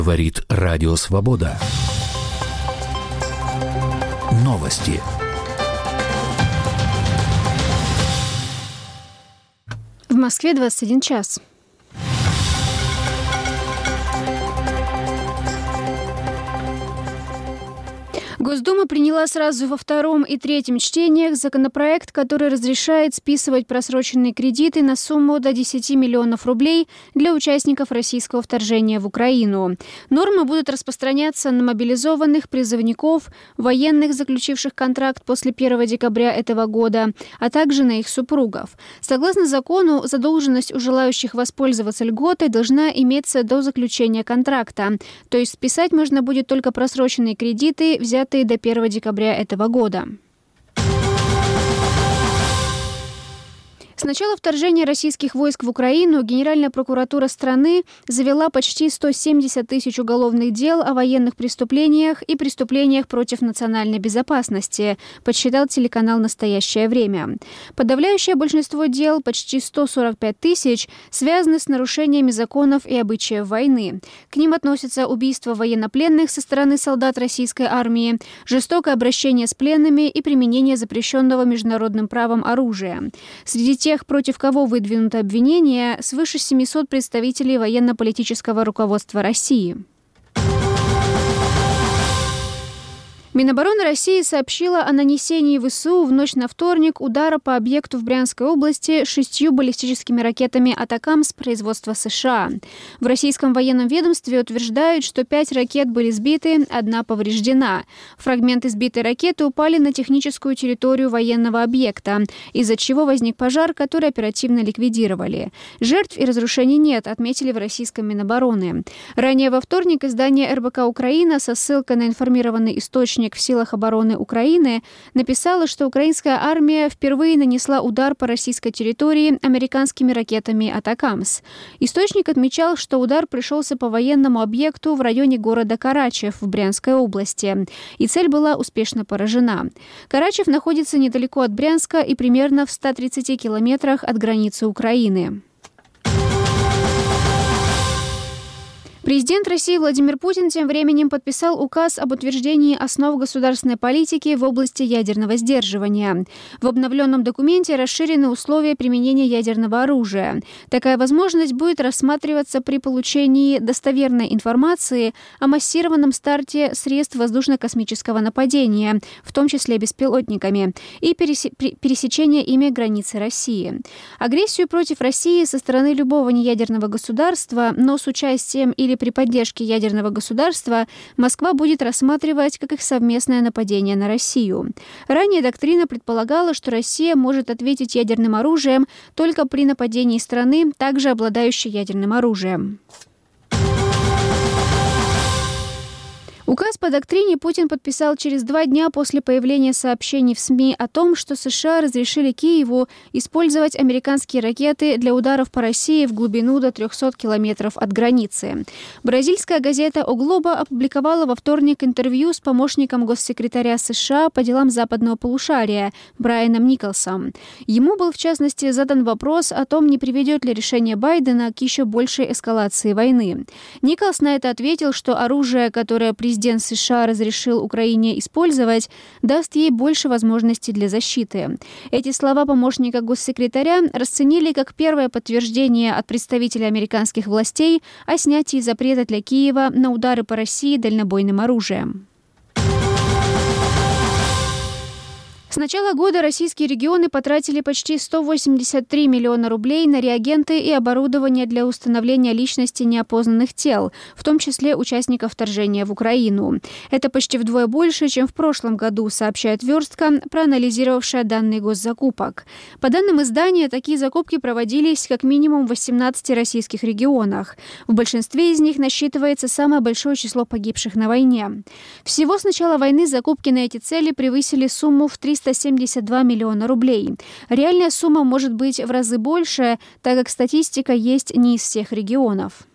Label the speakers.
Speaker 1: Говорит Радио Свобода. Новости.
Speaker 2: В Москве 21 час. Госдума приняла сразу во втором и третьем чтениях законопроект, который разрешает списывать просроченные кредиты на сумму до 10 миллионов рублей для участников российского вторжения в Украину. Нормы будут распространяться на мобилизованных, призывников, военных, заключивших контракт после 1 декабря этого года, а также на их супругов. Согласно закону, задолженность у желающих воспользоваться льготой должна иметься до заключения контракта. То есть списать можно будет только просроченные кредиты, взятые до 1 декабря этого года. С начала вторжения российских войск в Украину Генеральная прокуратура страны завела почти 170 тысяч уголовных дел о военных преступлениях и преступлениях против национальной безопасности, подсчитал телеканал «Настоящее время». Подавляющее большинство дел, почти 145 тысяч, связаны с нарушениями законов и обычаев войны. К ним относятся убийства военнопленных со стороны солдат российской армии, жестокое обращение с пленными и применение запрещенного международным правом оружия. Среди тех, против кого выдвинуты обвинения, свыше 700 представителей военно-политического руководства России. Минобороны России сообщила о нанесении ВСУ в ночь на вторник удара по объекту в Брянской области 6 баллистическими ракетами «Атакамс» производства США. В российском военном ведомстве утверждают, что 5 ракет были сбиты, 1 повреждена. Фрагменты сбитой ракеты упали на техническую территорию военного объекта, из-за чего возник пожар, который оперативно ликвидировали. Жертв и разрушений нет, отметили в российском Минобороны. Ранее во вторник издание РБК «Украина» со ссылкой на информированный источник в силах обороны Украины написала, что украинская армия впервые нанесла удар по российской территории американскими ракетами «Атакамс». Источник отмечал, что удар пришелся по военному объекту в районе города Карачев в Брянской области, и цель была успешно поражена. Карачев находится недалеко от Брянска и примерно в 130 километрах от границы Украины. Президент России Владимир Путин тем временем подписал указ об утверждении основ государственной политики в области ядерного сдерживания. В обновленном документе расширены условия применения ядерного оружия. Такая возможность будет рассматриваться при получении достоверной информации о массированном старте средств воздушно-космического нападения, в том числе беспилотниками, и пересечения ими границы России. Агрессию против России со стороны любого неядерного государства, но с участием или при поддержке ядерного государства Москва будет рассматривать как их совместное нападение на Россию. Ранее доктрина предполагала, что Россия может ответить ядерным оружием только при нападении страны, также обладающей ядерным оружием. Указ по доктрине Путин подписал через 2 дня после появления сообщений в СМИ о том, что США разрешили Киеву использовать американские ракеты для ударов по России в глубину до 300 километров от границы. Бразильская газета «О Глобо» опубликовала во вторник интервью с помощником госсекретаря США по делам западного полушария Брайаном Николсом. Ему был, в частности, задан вопрос о том, не приведет ли решение Байдена к еще большей эскалации войны. Николс на это ответил, что оружие, которое президент США разрешил Украине использовать, даст ей больше возможностей для защиты. Эти слова помощника госсекретаря расценили как первое подтверждение от представителя американских властей о снятии запрета для Киева на удары по России дальнобойным оружием. С начала года российские регионы потратили почти 183 миллиона рублей на реагенты и оборудование для установления личности неопознанных тел, в том числе участников вторжения в Украину. Это почти вдвое больше, чем в прошлом году, сообщает «Верстка», проанализировавшая данные госзакупок. По данным издания, такие закупки проводились как минимум в 18 российских регионах. В большинстве из них насчитывается самое большое число погибших на войне. Всего с начала войны закупки на эти цели превысили сумму в 372 миллиона рублей. Реальная сумма может быть в разы больше, так как статистика есть не из всех регионов.